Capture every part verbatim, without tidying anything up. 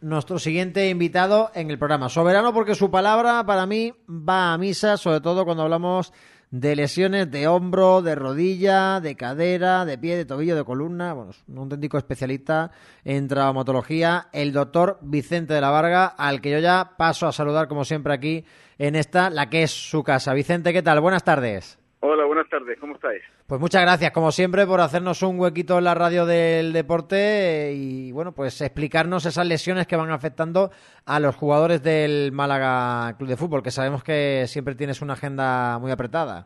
nuestro siguiente invitado en el programa. Soberano porque su palabra para mí va a misa, sobre todo cuando hablamos de lesiones de hombro, de rodilla, de cadera, de pie, de tobillo, de columna. Bueno, es un auténtico especialista en traumatología, el doctor Vicente de la Varga, al que yo ya paso a saludar como siempre aquí en esta, la que es su casa. Vicente, ¿qué tal? Buenas tardes. Hola, buenas tardes, ¿cómo estáis? Pues muchas gracias, como siempre, por hacernos un huequito en la radio del deporte y, bueno, pues explicarnos esas lesiones que van afectando a los jugadores del Málaga Club de Fútbol, que sabemos que siempre tienes una agenda muy apretada.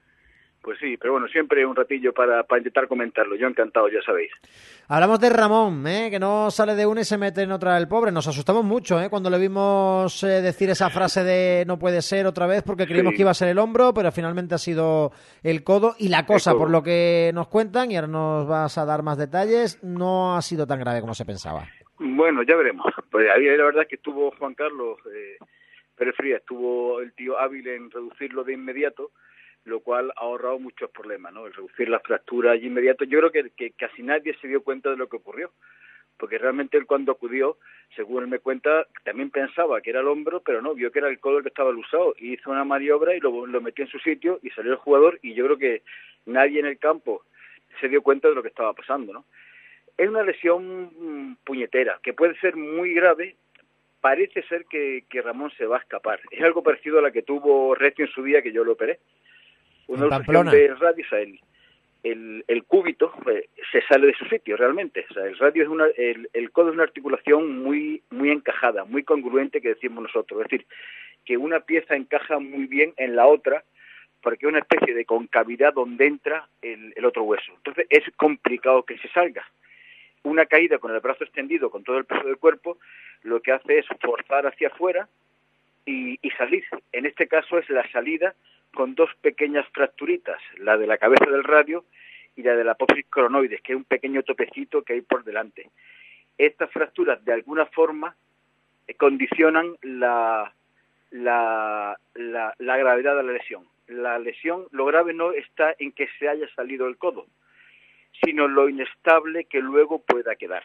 Pues sí, pero bueno, siempre un ratillo para, para intentar comentarlo. Yo encantado, ya sabéis. Hablamos de Ramón, ¿eh? Que no sale de una y se mete en otra el pobre. Nos asustamos mucho, ¿eh? Cuando le vimos eh, decir esa frase de no puede ser otra vez porque creímos sí. que iba a ser el hombro, pero finalmente ha sido el codo. Y la cosa, por lo que nos cuentan, y ahora nos vas a dar más detalles, no ha sido tan grave como se pensaba. Bueno, ya veremos. Pues ahí la verdad es que estuvo Juan Carlos eh, Pérez Frías, estuvo el tío hábil en reducirlo de inmediato, lo cual ha ahorrado muchos problemas, ¿no? El reducir las fracturas de inmediato. Yo creo que, que casi nadie se dio cuenta de lo que ocurrió, porque realmente él cuando acudió, según él me cuenta, también pensaba que era el hombro, pero no, vio que era el codo el que estaba alusado, y hizo una maniobra y lo, lo metió en su sitio y salió el jugador, y yo creo que nadie en el campo se dio cuenta de lo que estaba pasando, ¿no? Es una lesión puñetera, que puede ser muy grave. Parece ser que, que Ramón se va a escapar. Es algo parecido a la que tuvo Recio en su día, que yo lo operé. Una obstrucción de radio, o sea, el, el, el cúbito pues, se sale de su sitio realmente. O sea, el radio es una, el, el codo es una articulación muy muy encajada, muy congruente, que decimos nosotros. Es decir, que una pieza encaja muy bien en la otra, porque es una especie de concavidad donde entra el, el otro hueso. Entonces es complicado que se salga. Una caída con el brazo extendido, con todo el peso del cuerpo, lo que hace es forzar hacia afuera y, y salir. En este caso es la salida con dos pequeñas fracturitas, la de la cabeza del radio y la de la apófisis coronoides, que es un pequeño topecito que hay por delante. Estas fracturas, de alguna forma, eh, condicionan la, la, la, la gravedad de la lesión. La lesión, lo grave no está en que se haya salido el codo, sino lo inestable que luego pueda quedar.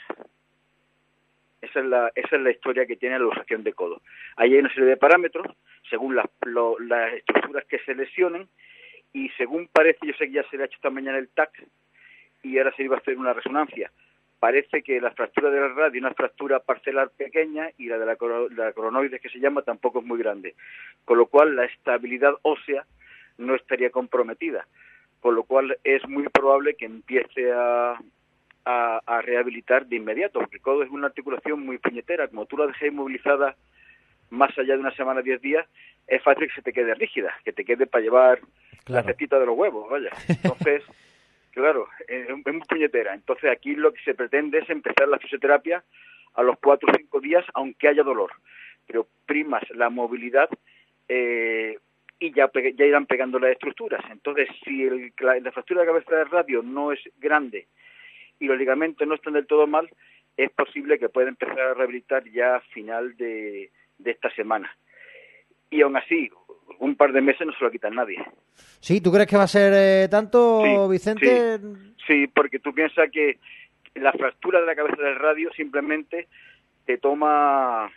Esa es la, esa es la historia que tiene la luxación de codo. Ahí hay una serie de parámetros, según las, lo, las estructuras que se lesionen, y según parece, yo sé que ya se le ha hecho esta mañana el T A C, y ahora se iba a hacer una resonancia. Parece que la fractura del radio es una fractura parcelar pequeña, y la de la, la coronoides, que se llama, tampoco es muy grande. Con lo cual, la estabilidad ósea no estaría comprometida. Con lo cual, es muy probable que empiece a... A, a rehabilitar de inmediato, porque el codo es una articulación muy puñetera. Como tú la dejes inmovilizada más allá de una semana, diez días, es fácil que se te quede rígida, que te quede para llevar claro. la cestita de los huevos, vaya. Entonces, claro, es, es muy puñetera. Entonces aquí lo que se pretende es empezar la fisioterapia a los cuatro o cinco días, aunque haya dolor. Pero primas la movilidad eh, y ya, ya irán pegando las estructuras. Entonces, si el, la, la fractura de la cabeza del radio no es grande y los ligamentos no están del todo mal, es posible que pueda empezar a rehabilitar ya a final de, de esta semana. Y aún así, un par de meses no se lo quita nadie. Sí, ¿tú crees que va a ser eh, tanto, sí, Vicente? Sí, sí, porque tú piensas que la fractura de la cabeza del radio simplemente te toma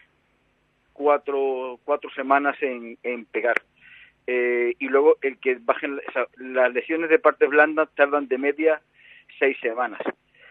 cuatro, cuatro semanas en, en pegar. Eh, y luego el que bajen, o sea, las lesiones de partes blandas tardan de media seis semanas.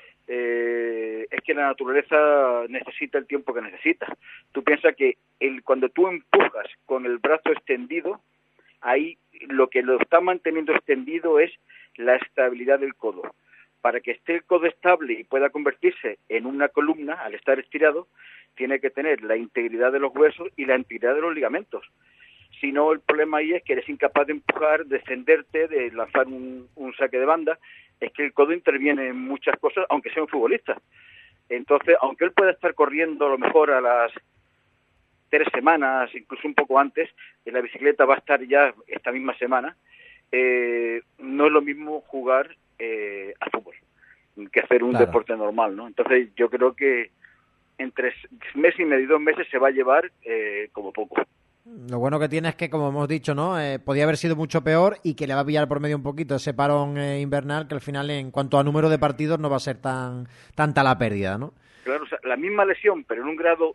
Eh, es que la naturaleza necesita el tiempo que necesita. Tú piensas que el, cuando tú empujas con el brazo extendido, ahí lo que lo está manteniendo extendido es la estabilidad del codo. Para que esté el codo estable y pueda convertirse en una columna, al estar estirado, tiene que tener la integridad de los huesos y la integridad de los ligamentos. Si no, el problema ahí es que eres incapaz de empujar, de defenderte, de lanzar un, un saque de banda. Es que el codo interviene en muchas cosas, aunque sea un futbolista. Entonces, aunque él pueda estar corriendo a lo mejor a las tres semanas, incluso un poco antes, en la bicicleta va a estar ya esta misma semana, eh, no es lo mismo jugar eh, a fútbol que hacer un claro. deporte normal, ¿no? Entonces, yo creo que entre mes y medio y dos meses se va a llevar eh, como poco. Lo bueno que tiene es que, como hemos dicho, ¿no? Eh, podía haber sido mucho peor y que le va a pillar por medio un poquito ese parón eh, invernal, que al final, en cuanto a número de partidos, no va a ser tan tanta la pérdida, ¿no? Claro, o sea, la misma lesión, pero en un grado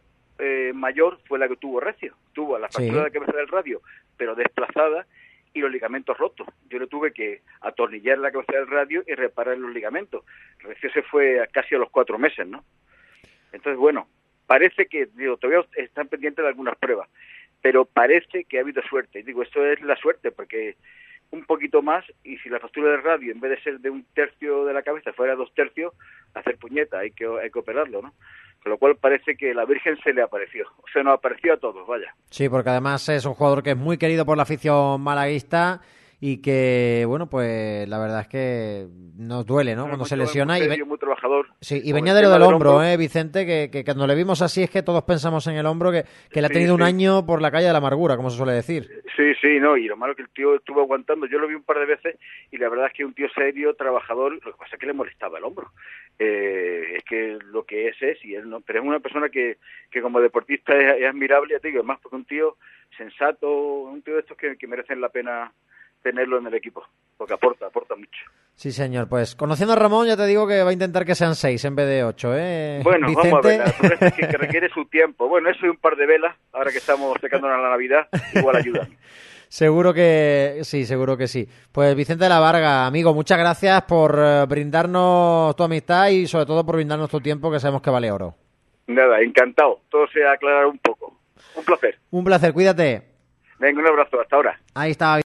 eh, mayor fue la que tuvo Recio. Tuvo la fractura Sí. de la cabeza del radio, pero desplazada, y los ligamentos rotos. Yo le tuve que atornillar la cabeza del radio y reparar los ligamentos. Recio se fue a casi a los cuatro meses, ¿no? Entonces, bueno, parece que, digo, todavía están pendientes de algunas pruebas, pero parece que ha habido suerte. Y digo, esto es la suerte, porque un poquito más, y si la fractura del radio, en vez de ser de un tercio de la cabeza, fuera dos tercios, hacer puñeta, hay que, hay que operarlo, ¿no? Con lo cual parece que la Virgen se le apareció. O sea, nos apareció a todos, vaya. Sí, porque además es un jugador que es muy querido por la afición malaguista y que, bueno, pues la verdad es que nos duele, ¿no? No, Cuando muy, se lesiona. muy y serio, ve- muy trabajador. Sí, y Con venía el de lo tema del del hombro, hombro. ¿eh, Vicente? Que, que cuando le vimos así es que todos pensamos en el hombro, que, que le ha Sí, tenido un sí. año por la calle de la amargura, como se suele decir. Sí, sí, no, y lo malo que el tío estuvo aguantando, yo lo vi un par de veces y la verdad es que un tío serio, trabajador, lo que pasa es que le molestaba el hombro. Eh, es que lo que es es, y él no, pero es una persona que, que como deportista es, es admirable, ya te digo, además porque un tío sensato, un tío de estos que, que merecen la pena tenerlo en el equipo, porque aporta, aporta mucho. Sí, señor. Pues conociendo a Ramón, ya te digo que va a intentar que sean seis en vez de ocho, ¿eh? Bueno, Vicente... vamos a ver, la naturaleza es que, que requiere su tiempo. Bueno, eso y un par de velas, ahora que estamos secándonos a la Navidad, igual ayudan. Seguro que sí, seguro que sí. Pues Vicente de la Varga, amigo, muchas gracias por eh, brindarnos tu amistad y sobre todo por brindarnos tu tiempo, que sabemos que vale oro. Nada, encantado. Todo se ha aclarado un poco. Un placer. Un placer, cuídate. Venga, un abrazo. Hasta ahora. Ahí está.